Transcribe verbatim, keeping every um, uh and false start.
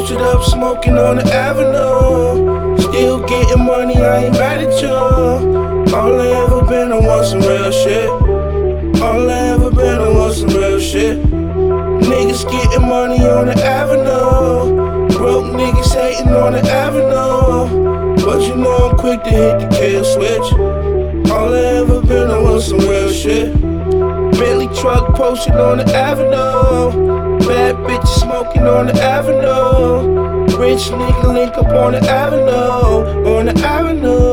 Posted up smoking on the avenue. Still getting money, I ain't mad at you. All I ever been on was some real shit. All I ever been on was some real shit. Niggas getting money on the avenue. Broke niggas hating on the avenue. But you know I'm quick to hit the kill switch. All I ever been on was some real shit. Bentley truck posted on the avenue. Bad bitches smoking on the avenue. Rich nigga link up on the avenue. On the avenue.